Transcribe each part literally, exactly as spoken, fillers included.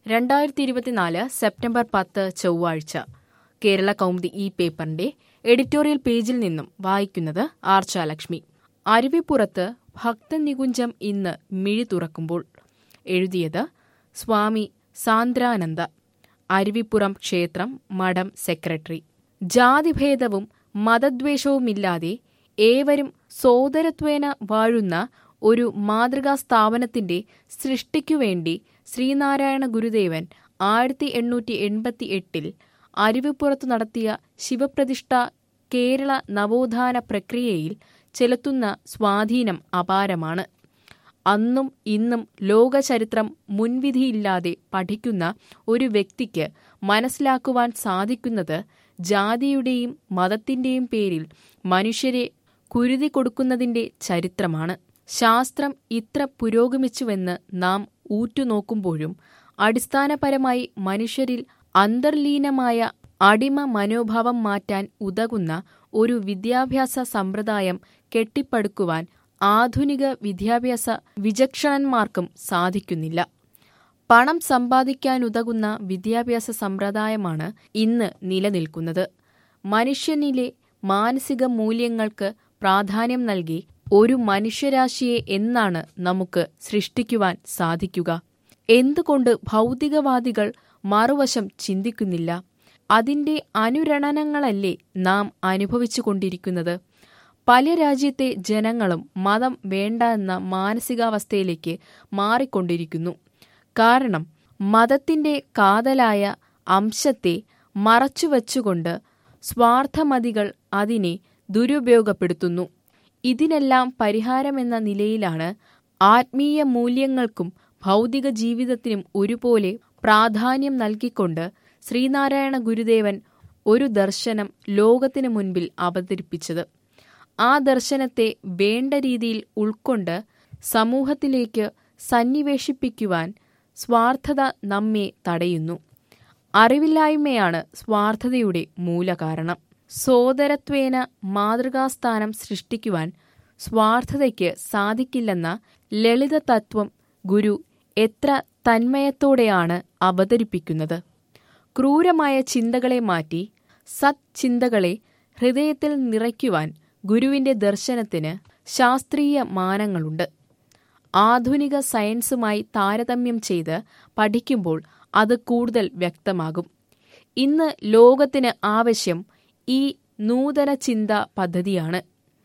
രണ്ടായിരത്തി ഇരുപത്തിനാല് സെപ്റ്റംബർ പത്ത് ചൊവ്വാഴ്ച കേരള കൗമുദി ഈ പേപ്പറിന്റെ എഡിറ്റോറിയൽ പേജിൽ നിന്നും വായിക്കുന്നത് ആർച്ചാലക്ഷ്മി. അരുവിപ്പുറത്ത് ഭക്തനികുഞ്ചം ഇന്ന് മിഴി തുറക്കുമ്പോൾ. എഴുതിയത് സ്വാമി സാന്ദ്രാനന്ദ, അരുവിപ്പുറം ക്ഷേത്രം മഠം സെക്രട്ടറി. ജാതിഭേദവും മതദ്വേഷവുമില്ലാതെ ഏവരും സോദരത്വേന വാഴുന്ന ഒരു മാതൃകാ സ്ഥാപനത്തിന്റെ സൃഷ്ടിക്കുവേണ്ടി ശ്രീനാരായണ ഗുരുദേവൻ ആയിരത്തി എണ്ണൂറ്റി എൺപത്തി എട്ടിൽ അരുവിപ്പുറത്തു നടത്തിയ ശിവപ്രതിഷ്ഠ കേരള നവോത്ഥാന പ്രക്രിയയിൽ ചെലുത്തുന്ന സ്വാധീനം അപാരമാണ്. അന്നും ഇന്നും ലോകചരിത്രം മുൻവിധിയില്ലാതെ പഠിക്കുന്ന ഒരു വ്യക്തിക്ക് മനസ്സിലാക്കുവാൻ സാധിക്കുന്നത് ജാതിയുടെയും മതത്തിന്റെയും പേരിൽ മനുഷ്യരെ കുരുതി കൊടുക്കുന്നതിന്റെ ചരിത്രമാണ്. ശാസ്ത്രം ഇത്ര പുരോഗമിച്ചുവെന്ന് നാം ഊറ്റുനോക്കുമ്പോഴും അടിസ്ഥാനപരമായി മനുഷ്യരിൽ അന്തർലീനമായ അടിമ മനോഭാവം മാറ്റാൻ ഉതകുന്ന ഒരു വിദ്യാഭ്യാസ സമ്പ്രദായം കെട്ടിപ്പടുക്കുവാൻ ആധുനിക വിദ്യാഭ്യാസ വിചക്ഷണന്മാർക്കും സാധിക്കുന്നില്ല. പണം സമ്പാദിക്കാനുതകുന്ന വിദ്യാഭ്യാസ സമ്പ്രദായമാണ് ഇന്ന് നിലനിൽക്കുന്നത്. മനുഷ്യനിലെ മാനസിക മൂല്യങ്ങൾക്ക് പ്രാധാന്യം നൽകി ഒരു മനുഷ്യരാശിയെ എന്നാണ് നമുക്ക് സൃഷ്ടിക്കുവാൻ സാധിക്കുക? എന്തുകൊണ്ട് ഭൗതികവാദികൾ മറുവശം ചിന്തിക്കുന്നില്ല? അതിന്റെ അനുരണനങ്ങളല്ലേ നാം അനുഭവിച്ചു കൊണ്ടിരിക്കുന്നത്? പല രാജ്യത്തെ ജനങ്ങളും മതം വേണ്ട എന്ന മാനസികാവസ്ഥയിലേക്ക് മാറിക്കൊണ്ടിരിക്കുന്നു. കാരണം മതത്തിന്റെ കാതലായ അംശത്തെ മറച്ചുവച്ചുകൊണ്ട് സ്വാർത്ഥമതികൾ അതിനെ ദുരുപയോഗപ്പെടുത്തുന്നു. ഇതിനെല്ലാം പരിഹാരമെന്ന നിലയിലാണ് ആത്മീയ മൂല്യങ്ങൾക്കും ഭൗതിക ജീവിതത്തിനും ഒരുപോലെ പ്രാധാന്യം നൽകിക്കൊണ്ട് ശ്രീനാരായണ ഗുരുദേവൻ ഒരു ദർശനം ലോകത്തിനു മുൻപിൽ അവതരിപ്പിച്ചത്. ആ ദർശനത്തെ വേണ്ട രീതിയിൽ ഉൾക്കൊണ്ട് സമൂഹത്തിലേക്ക് സന്നിവേശിപ്പിക്കുവാൻ സ്വാർത്ഥത നമ്മെ തടയുന്നു. അറിവില്ലായ്മയാണ് സ്വാർത്ഥതയുടെ മൂലകാരണം. സോദരത്വേന മാതൃകാസ്ഥാനം സൃഷ്ടിക്കുവാൻ സ്വാർത്ഥതയ്ക്ക് സാധിക്കില്ലെന്ന ലളിത തത്വം ഗുരു എത്ര തന്മയത്തോടെയാണ് അവതരിപ്പിക്കുന്നത്. ക്രൂരമായ ചിന്തകളെ മാറ്റി സത്ചിന്തകളെ ഹൃദയത്തിൽ നിറയ്ക്കുവാൻ ഗുരുവിന്റെ ദർശനത്തിന് ശാസ്ത്രീയ മാനങ്ങളുണ്ട്. ആധുനിക സയൻസുമായി താരതമ്യം ചെയ്ത് പഠിക്കുമ്പോൾ അത് കൂടുതൽ വ്യക്തമാകും. ഇന്ന് ലോകത്തിന് ആവശ്യം ഈ നൂതന ചിന്താ പദ്ധതിയാണ്.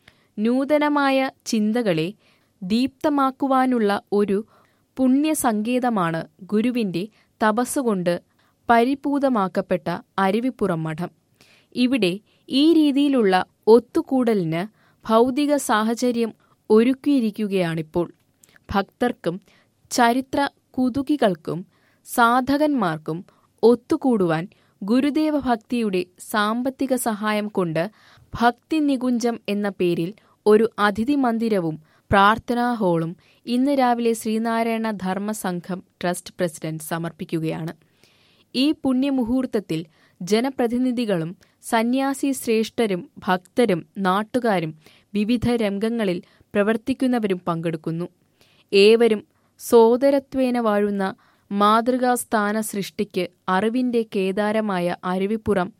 നൂതനമായ ചിന്തകളെ ദീപ്തമാക്കുവാനുള്ള ഒരു പുണ്യസങ്കേതമാണ് ഗുരുവിന്റെ തപസ്സുകൊണ്ട് പരിപൂതമാക്കപ്പെട്ട അരുവിപ്പുറം മഠം. ഇവിടെ ഈ രീതിയിലുള്ള ഒത്തുകൂടലിന് ഭൗതിക സാഹചര്യം ഒരുക്കിയിരിക്കുകയാണിപ്പോൾ. ഭക്തർക്കും ചരിത്ര കുതുകികൾക്കും സാധകന്മാർക്കും ഒത്തുകൂടുവാൻ ഗുരുദേവ ഭക്തിയുടെ സാമ്പത്തിക സഹായം കൊണ്ട് ഭക്തി നികുഞ്ചം എന്ന പേരിൽ ഒരു അതിഥി മന്ദിരവും പ്രാർത്ഥനാ ഹാളും ഇന്ന് രാവിലെ ശ്രീനാരായണ ധർമ്മസംഘം ട്രസ്റ്റ് പ്രസിഡന്റ് സമർപ്പിക്കുകയാണ്. ഈ പുണ്യമുഹൂർത്തത്തിൽ ജനപ്രതിനിധികളും സന്യാസി ശ്രേഷ്ഠരും ഭക്തരും നാട്ടുകാരും വിവിധ രംഗങ്ങളിൽ പ്രവർത്തിക്കുന്നവരും പങ്കെടുക്കുന്നു. ഏവരും സോദരത്വേന വാഴുന്ന മാതൃകാസ്ഥാന സൃഷ്ടിക്ക് അറിവിന്റെ കേദാരമായ അരുവിപ്പുറം